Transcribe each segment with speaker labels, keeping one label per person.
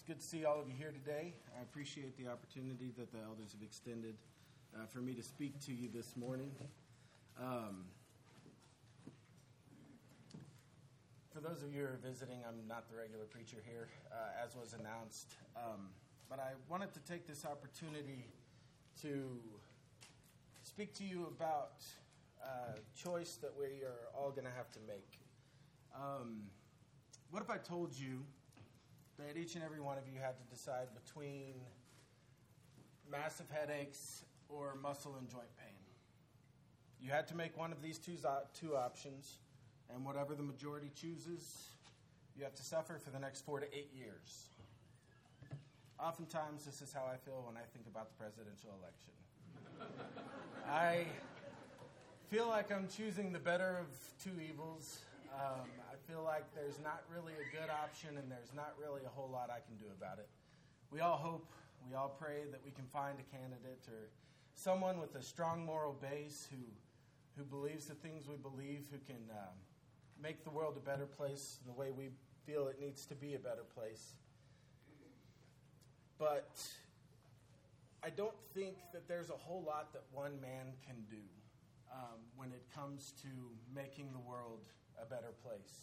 Speaker 1: good to see all of you here today. I appreciate the opportunity that the elders have extended for me to speak to you this morning. For those of you who are visiting, I'm not the regular preacher here, as was announced. But I wanted to take this opportunity to speak to you about a choice that we are all going to have to make. What if I told you that each and every one of you had to decide between massive headaches or muscle and joint pain? You had to make one of these two options, and whatever the majority chooses, you have to suffer for the next 4 to 8 years. Oftentimes, this is how I feel when I think about the presidential election. I feel like I'm choosing the better of two evils. I feel like there's not really a good option, and there's not really a whole lot I can do about it. We all hope, we all pray that we can find a candidate or someone with a strong moral base who believes the things we believe, who can make the world a better place in the way we feel it needs to be a better place. But I don't think that there's a whole lot that one man can do when it comes to making the world a better place.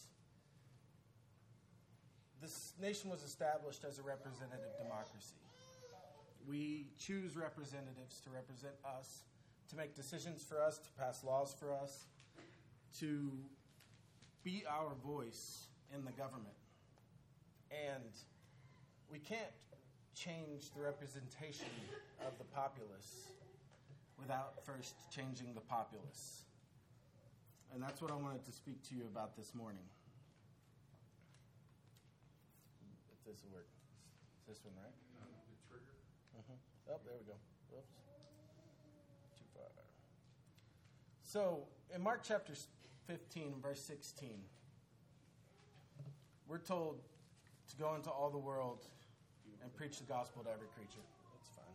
Speaker 1: This nation was established as a representative democracy. We choose representatives to represent us, to make decisions for us, to pass laws for us, to be our voice in the government. And we can't change the representation of the populace without first changing the populace. And that's what I wanted to speak to you about this morning. If this will work. It's this one, right?
Speaker 2: The trigger?
Speaker 1: Mm-hmm. Oh, there we go. Whoops. Too far. So, in Mark chapter 15, verse 16, we're told to go into all the world and preach the gospel to every creature. That's fine.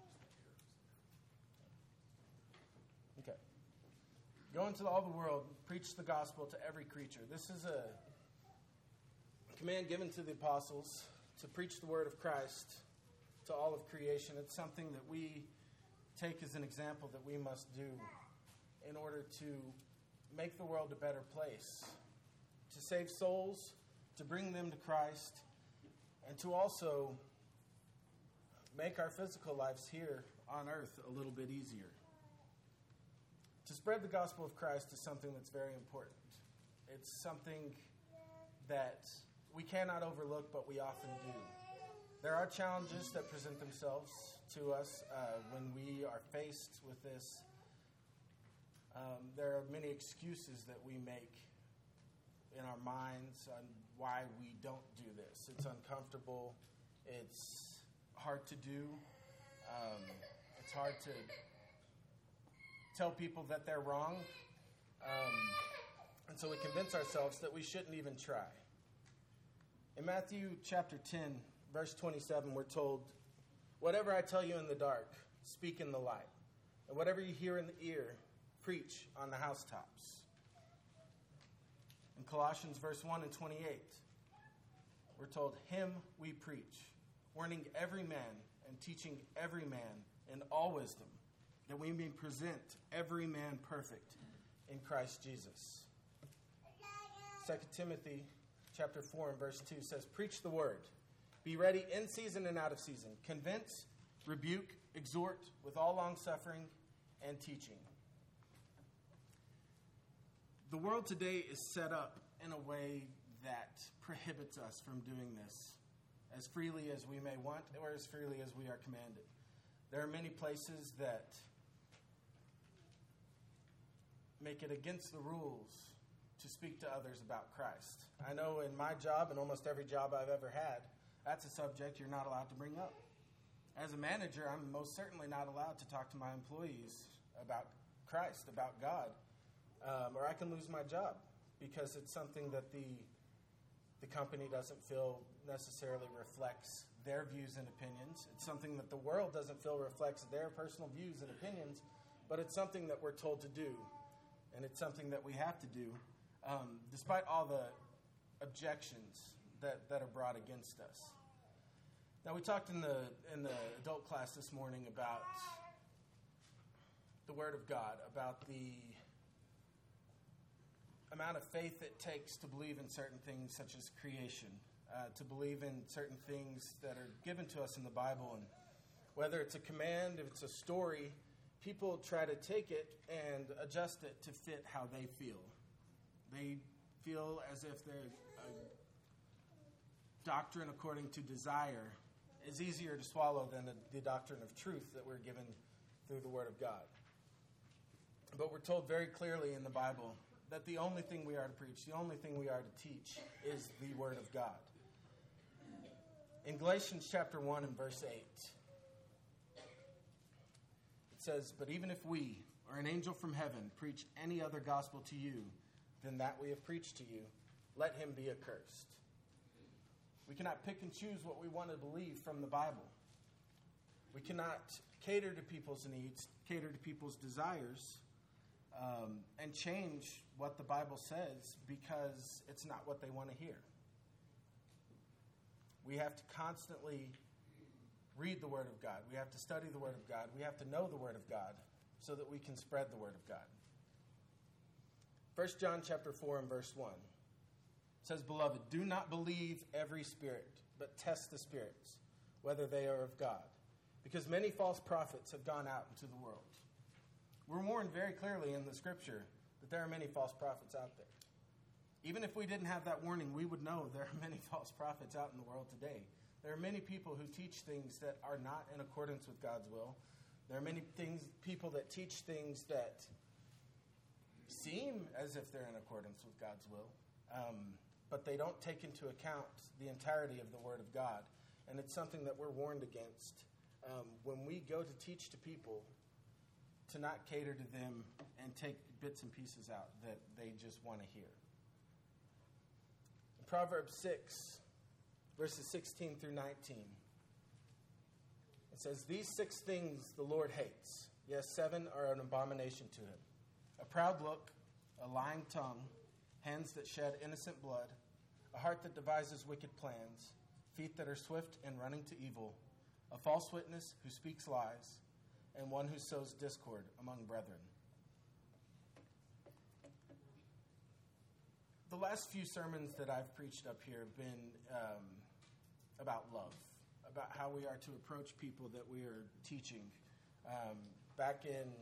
Speaker 1: Okay. Go into all the world, preach the gospel to every creature. This is a command given to the apostles to preach the word of Christ to all of creation. It's something that we take as an example that we must do in order to make the world a better place, to save souls, to bring them to Christ, and to also make our physical lives here on earth a little bit easier. To spread the gospel of Christ is something that's very important. It's something that we cannot overlook, but we often do. There are challenges that present themselves to us when we are faced with this. There are many excuses that we make in our minds on why we don't do this. It's uncomfortable. It's hard to do. It's hard to tell people that they're wrong. And so we convince ourselves that we shouldn't even try. In Matthew chapter 10, verse 27, we're told, "Whatever I tell you in the dark, speak in the light. And whatever you hear in the ear, preach on the housetops." In Colossians verse 1 and 28, we're told, "Him we preach, warning every man and teaching every man in all wisdom, that we may present every man perfect in Christ Jesus." 2 Timothy chapter 4 and verse 2 says, "Preach the word. Be ready in season and out of season. Convince, rebuke, exhort with all longsuffering and teaching." The world today is set up in a way that prohibits us from doing this as freely as we may want or as freely as we are commanded. There are many places that make it against the rules to speak to others about Christ. I know in my job and almost every job I've ever had, that's a subject you're not allowed to bring up. As a manager, I'm most certainly not allowed to talk to my employees about Christ, about God, or I can lose my job because it's something that the company doesn't feel necessarily reflects their views and opinions. It's something that the world doesn't feel reflects their personal views and opinions, but it's something that we're told to do, and it's something that we have to do, despite all the objections that are brought against us. Now, we talked in the adult class this morning about the Word of God, about the amount of faith it takes to believe in certain things such as creation, to believe in certain things that are given to us in the Bible. And whether it's a command, if it's a story, people try to take it and adjust it to fit how they feel. They feel as if a doctrine according to desire is easier to swallow than the doctrine of truth that we're given through the Word of God. But we're told very clearly in the Bible that the only thing we are to preach, the only thing we are to teach is the Word of God. In Galatians chapter 1 and verse 8, it says, "But even if we, or an angel from heaven, preach any other gospel to you than that we have preached to you, let him be accursed." We cannot pick and choose what we want to believe from the Bible. We cannot cater to people's needs, cater to people's desires, and change what the Bible says because it's not what they want to hear. We have to constantly read the Word of God. We have to study the Word of God. We have to know the Word of God so that we can spread the Word of God. 1 John chapter 4 and verse 1 says, "Beloved, do not believe every spirit, but test the spirits, whether they are of God, because many false prophets have gone out into the world." We're warned very clearly in the Scripture that there are many false prophets out there. Even if we didn't have that warning, we would know there are many false prophets out in the world today. There are many people who teach things that are not in accordance with God's will. There are many people that teach things that seem as if they're in accordance with God's will, but they don't take into account the entirety of the Word of God. And it's something that we're warned against when we go to teach to people, to not cater to them and take bits and pieces out that they just want to hear. In Proverbs 6, verses 16 through 19, it says, "These 6 things the Lord hates. Yes, 7 are an abomination to him: a proud look, a lying tongue, hands that shed innocent blood, a heart that devises wicked plans, feet that are swift in running to evil, a false witness who speaks lies, and one who sows discord among brethren." The last few sermons that I've preached up here have been about love, about how we are to approach people that we are teaching. Back in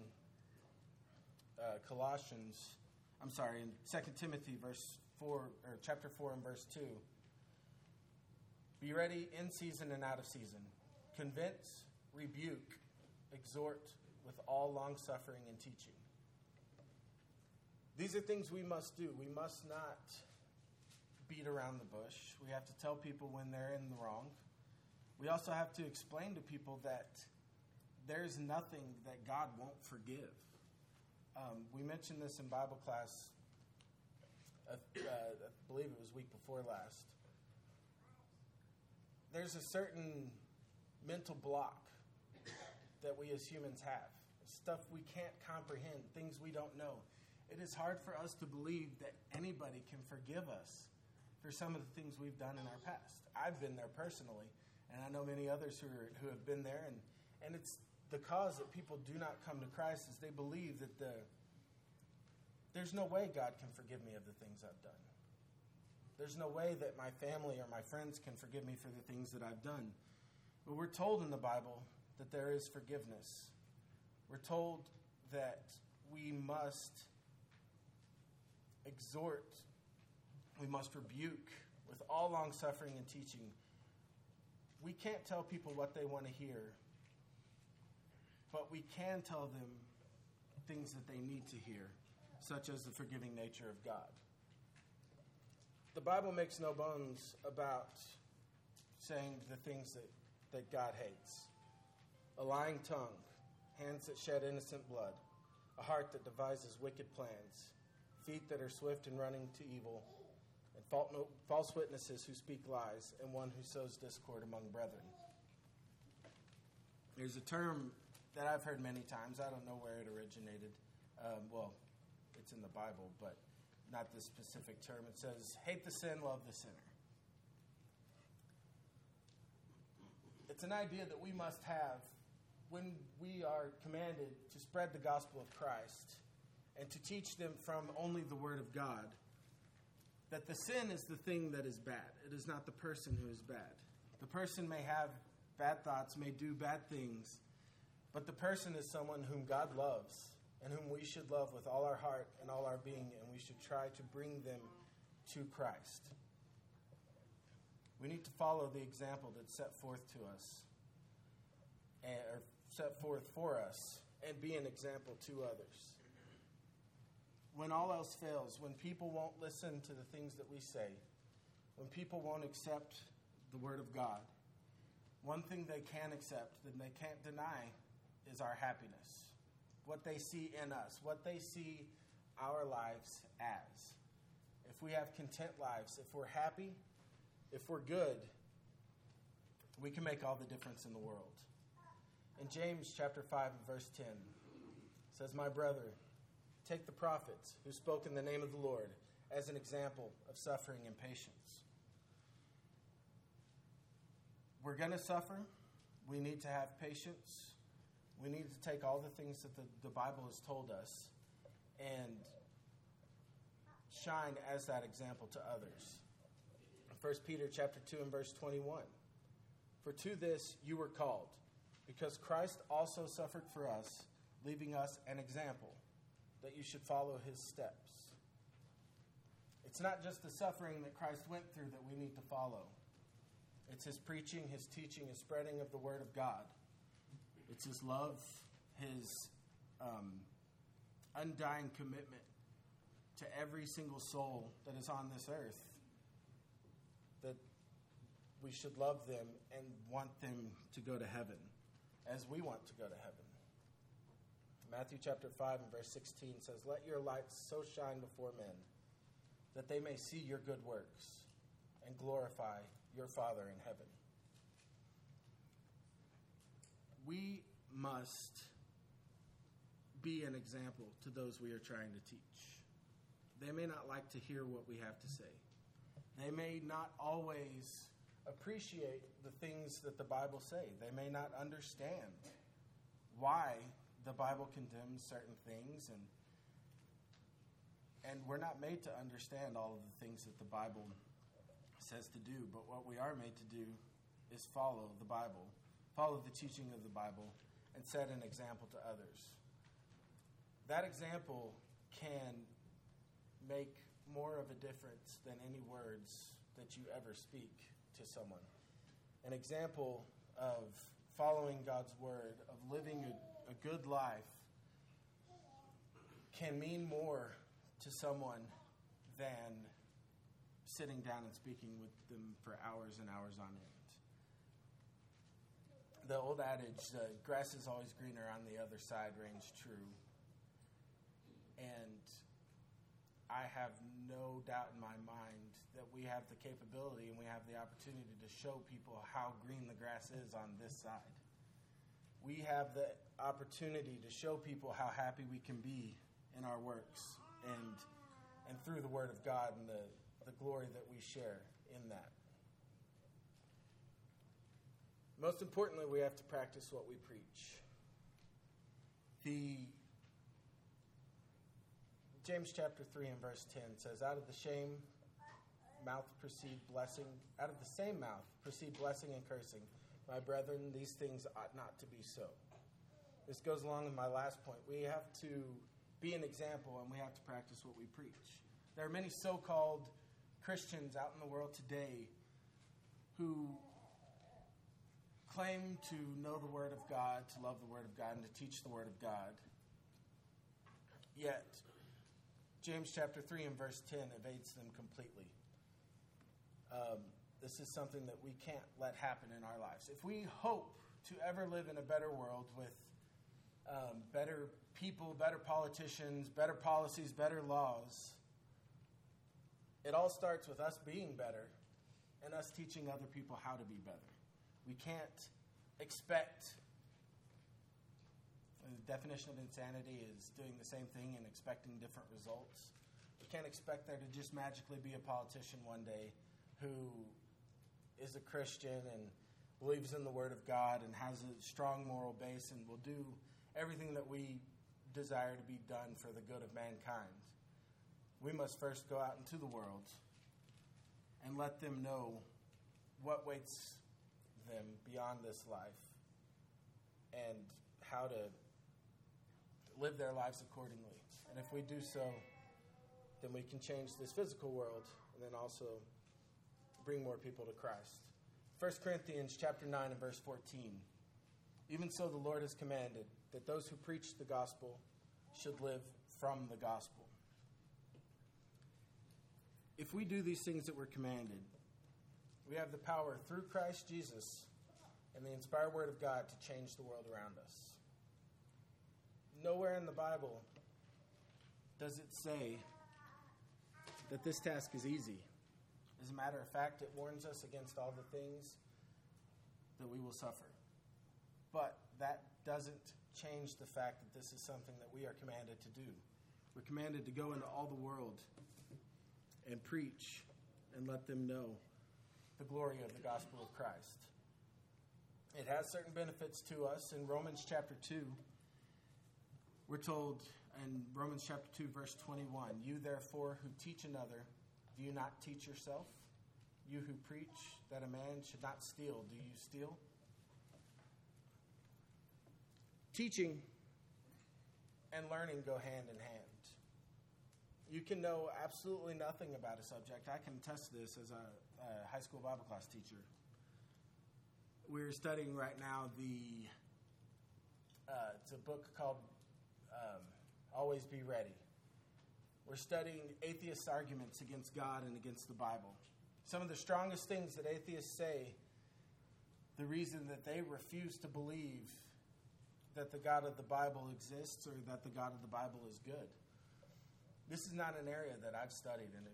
Speaker 1: in 2 Timothy chapter 4 and verse 2, "Be ready in season and out of season. Convince, rebuke, exhort with all long-suffering and teaching." These are things we must do. We must not beat around the bush. We have to tell people when they're in the wrong. We also have to explain to people that there's nothing that God won't forgive. We mentioned this in Bible class, I believe it was week before last. There's a certain mental block that we as humans have. Stuff we can't comprehend, things we don't know. It is hard for us to believe that anybody can forgive us for some of the things we've done in our past. I've been there personally, and I know many others who have been there, and it's the cause that people do not come to Christ is they believe that there's no way God can forgive me of the things I've done. There's no way that my family or my friends can forgive me for the things that I've done. But we're told in the Bible that there is forgiveness. We're told that we must exhort, we must rebuke with all long-suffering and teaching. We can't tell people what they want to hear, but we can tell them things that they need to hear, such as the forgiving nature of God. The Bible makes no bones about saying the things that God hates: a lying tongue, hands that shed innocent blood, a heart that devises wicked plans, feet that are swift in running to evil, and false witnesses who speak lies, and one who sows discord among brethren. There's a term that I've heard many times. I don't know where it originated. It's in the Bible, but not this specific term. It says, "Hate the sin, love the sinner." It's an idea that we must have when we are commanded to spread the gospel of Christ and to teach them from only the Word of God, that the sin is the thing that is bad. It is not the person who is bad. The person may have bad thoughts, may do bad things, but the person is someone whom God loves and whom we should love with all our heart and all our being, and we should try to bring them to Christ. We need to follow the example that's set forth to us, or set forth for us, and be an example to others. When all else fails, when people won't listen to the things that we say, when people won't accept the Word of God, one thing they can accept that they can't deny is our happiness. What they see in us, what they see our lives as. If we have content lives, if we're happy, if we're good, we can make all the difference in the world. In James chapter 5 and verse 10, it says, "My brother, take the prophets who spoke in the name of the Lord as an example of suffering and patience." We're going to suffer. We need to have patience. We need to take all the things that the Bible has told us and shine as that example to others. 1 Peter chapter 2 and verse 21. "For to this you were called, because Christ also suffered for us, leaving us an example, that you should follow his steps." It's not just the suffering that Christ went through that we need to follow. It's his preaching, his teaching, his spreading of the Word of God. It's his love, his undying commitment to every single soul that is on this earth, that we should love them and want them to go to heaven as we want to go to heaven. Matthew chapter 5 and verse 16 says, "Let your light so shine before men that they may see your good works and glorify your Father in heaven." We must be an example to those we are trying to teach. They may not like to hear what we have to say. They may not always appreciate the things that the Bible say. They may not understand why the Bible condemns certain things, and we're not made to understand all of the things that the Bible says to do, but what we are made to do is follow the Bible, follow the teaching of the Bible, and set an example to others. That example can make more of a difference than any words that you ever speak to someone. An example of following God's word, of living a good life, can mean more to someone than sitting down and speaking with them for hours and hours on end. The old adage, grass is always greener on the other side, rings true. And I have no doubt in my mind that we have the capability and we have the opportunity to show people how green the grass is on this side. We have the opportunity to show people how happy we can be in our works and through the Word of God and the glory that we share in that. Most importantly, we have to practice what we preach. James chapter 3 and verse 10 says, out of the same mouth proceed blessing and cursing. My brethren, these things ought not to be so. This goes along with my last point. We have to be an example and we have to practice what we preach. There are many so-called Christians out in the world today who claim to know the Word of God, to love the Word of God, and to teach the Word of God. Yet, James chapter 3 and verse 10 evades them completely. This is something that we can't let happen in our lives. If we hope to ever live in a better world with better people, better politicians, better policies, better laws, it all starts with us being better and us teaching other people how to be better. We can't expect, the definition of insanity is doing the same thing and expecting different results. We can't expect there to just magically be a politician one day who is a Christian and believes in the Word of God and has a strong moral base and will do everything that we desire to be done for the good of mankind, we must first go out into the world and let them know what waits them beyond this life and how to live their lives accordingly. And if we do so, then we can change this physical world and then also bring more people to Christ. 1 Corinthians chapter 9 and verse 14. Even so the Lord has commanded that those who preach the gospel should live from the gospel. If we do these things that we're commanded, we have the power through Christ Jesus and the inspired word of God to change the world around us. Nowhere in the Bible does it say that this task is easy. As a matter of fact, it warns us against all the things that we will suffer. But that doesn't change the fact that this is something that we are commanded to do. We're commanded to go into all the world and preach and let them know the glory of the gospel of Christ. It has certain benefits to us. In Romans chapter 2, we're told in Romans chapter 2, verse 21, you therefore who teach another, do you not teach yourself? You who preach that a man should not steal, do you steal? Teaching and learning go hand in hand. You can know absolutely nothing about a subject. I can attest to this as a high school Bible class teacher. We're studying right now it's a book called Always Be Ready. We're studying atheists' arguments against God and against the Bible. Some of the strongest things that atheists say, the reason that they refuse to believe that the God of the Bible exists or that the God of the Bible is good. This is not an area that I've studied I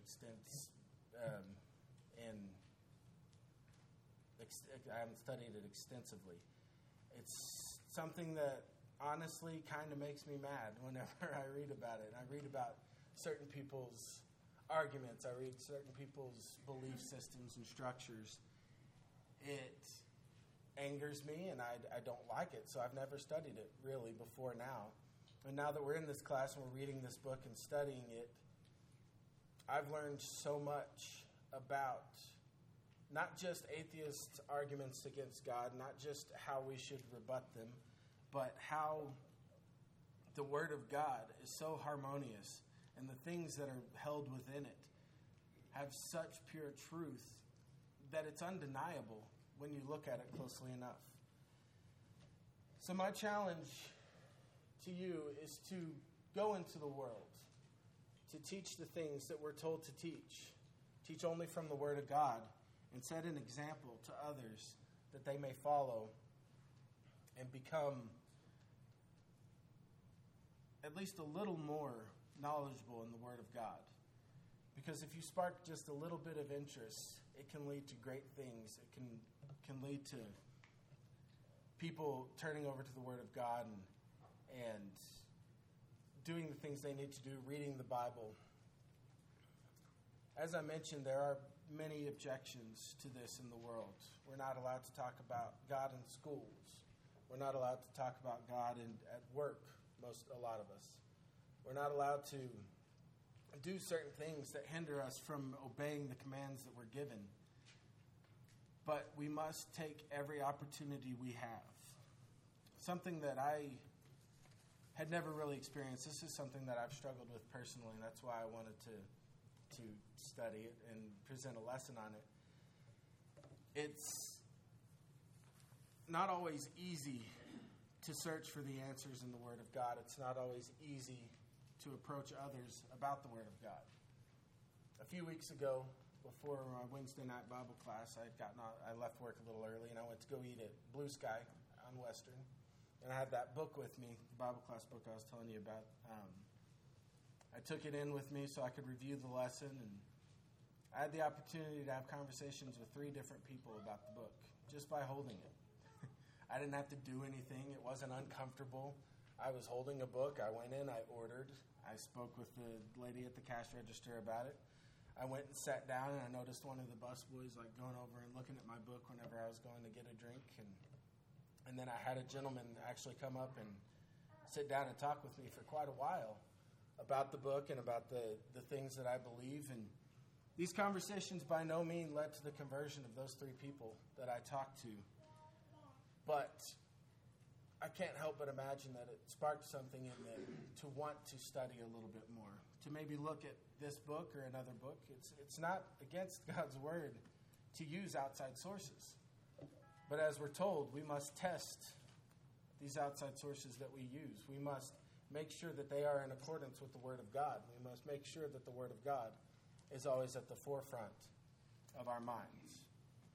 Speaker 1: haven't studied it extensively. It's something that honestly kind of makes me mad whenever I read about it. I read about certain people's arguments. I read certain people's belief systems and structures. It angers me, and I don't like it, so I've never studied it really before now. And now that we're in this class and we're reading this book and studying it, I've learned so much about not just atheists' arguments against God, not just how we should rebut them, but how the Word of God is so harmonious and the things that are held within it have such pure truth that it's undeniable when you look at it closely enough. So my challenge to you is to go into the world, to teach the things that we're told to teach only from the Word of God, and set an example to others that they may follow and become at least a little more knowledgeable in the Word of God. Because if you spark just a little bit of interest, it can lead to great things. It can lead to people turning over to the Word of God and doing the things they need to do, reading the Bible. As I mentioned, there are many objections to this in the world. We're not allowed to talk about God in schools. We're not allowed to talk about God at work, a lot of us. We're not allowed to do certain things that hinder us from obeying the commands that we're given. But we must take every opportunity we have. Something that I had never really experienced. This is something that I've struggled with personally, and that's why I wanted to study it and present a lesson on it. It's not always easy to search for the answers in the Word of God. It's not always easy to approach others about the Word of God. A few weeks ago, before my Wednesday night Bible class, I left work a little early, and I went to go eat at Blue Sky on Western. And I had that book with me, the Bible class book I was telling you about. I took it in with me so I could review the lesson, and I had the opportunity to have conversations with 3 different people about the book just by holding it. I didn't have to do anything. It wasn't uncomfortable. I was holding a book. I went in, I ordered. I spoke with the lady at the cash register about it. I went and sat down, and I noticed one of the busboys like going over and looking at my book whenever I was going to get a drink, and then I had a gentleman actually come up and sit down and talk with me for quite a while about the book and about the things that I believe. And these conversations by no means led to the conversion of those three people that I talked to, but I can't help but imagine that it sparked something in them to want to study a little bit more, to maybe look at this book or another book. It's not against God's word to use outside sources. But as we're told, we must test these outside sources that we use. We must make sure that they are in accordance with the Word of God. We must make sure that the Word of God is always at the forefront of our minds.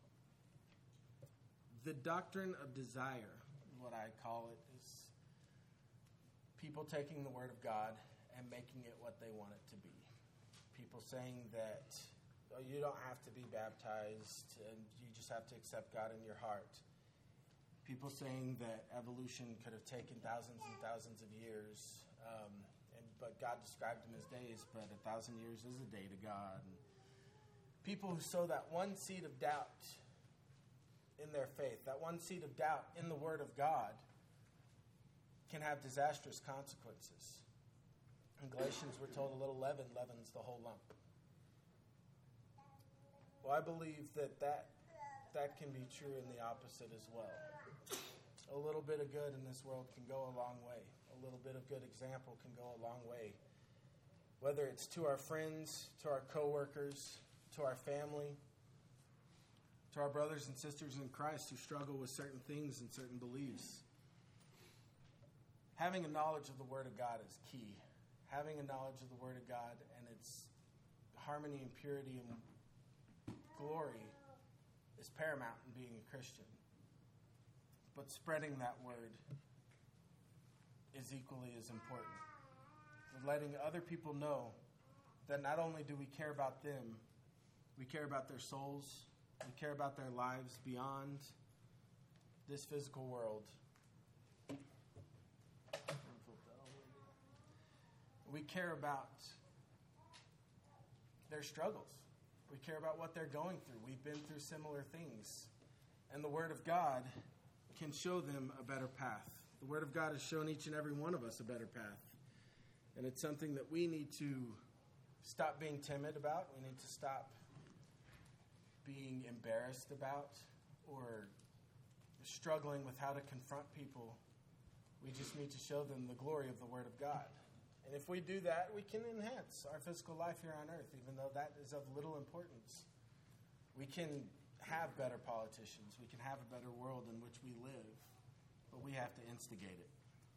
Speaker 1: The doctrine of desire, what I call it, is people taking the Word of God and making it what they want it to be. People saying that you don't have to be baptized and you just have to accept God in your heart. People saying that evolution could have taken thousands and thousands of years, but God described them as days, but 1,000 years is a day to God. And people who sow that one seed of doubt in their faith, that one seed of doubt in the Word of God, can have disastrous consequences. In Galatians, we're told a little leaven leavens the whole lump. Well, I believe that can be true in the opposite as well. A little bit of good in this world can go a long way. A little bit of good example can go a long way. Whether it's to our friends, to our coworkers, to our family, to our brothers and sisters in Christ who struggle with certain things and certain beliefs. Having a knowledge of the Word of God is key. Having a knowledge of the Word of God and its harmony and purity and glory is paramount in being a Christian. But spreading that Word is equally as important. Letting other people know that not only do we care about them, we care about their souls, we care about their lives beyond this physical world. We care about their struggles. We care about what they're going through. We've been through similar things. And the Word of God can show them a better path. The Word of God has shown each and every one of us a better path. And it's something that we need to stop being timid about. We need to stop being embarrassed about or struggling with how to confront people. We just need to show them the glory of the Word of God. And if we do that, we can enhance our physical life here on earth, even though that is of little importance. We can have better politicians. We can have a better world in which we live, but we have to instigate it.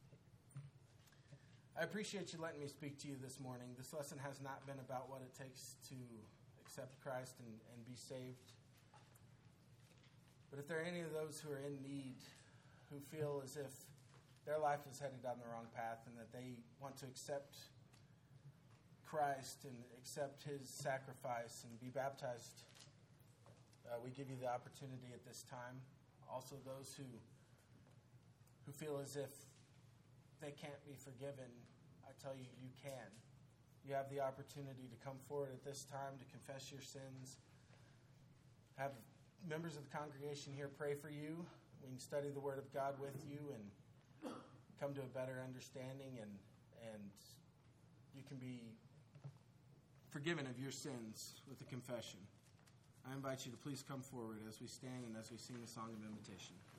Speaker 1: I appreciate you letting me speak to you this morning. This lesson has not been about what it takes to accept Christ and be saved. But if there are any of those who are in need, who feel as if their life is headed down the wrong path and that they want to accept Christ and accept His sacrifice and be baptized, we give you the opportunity at this time. Also those who feel as if they can't be forgiven, I tell you, you can. You have the opportunity to come forward at this time to confess your sins. Have members of the congregation here pray for you. We can study the Word of God with you and come to a better understanding, and you can be forgiven of your sins with a confession. I invite you to please come forward as we stand and as we sing the song of invitation.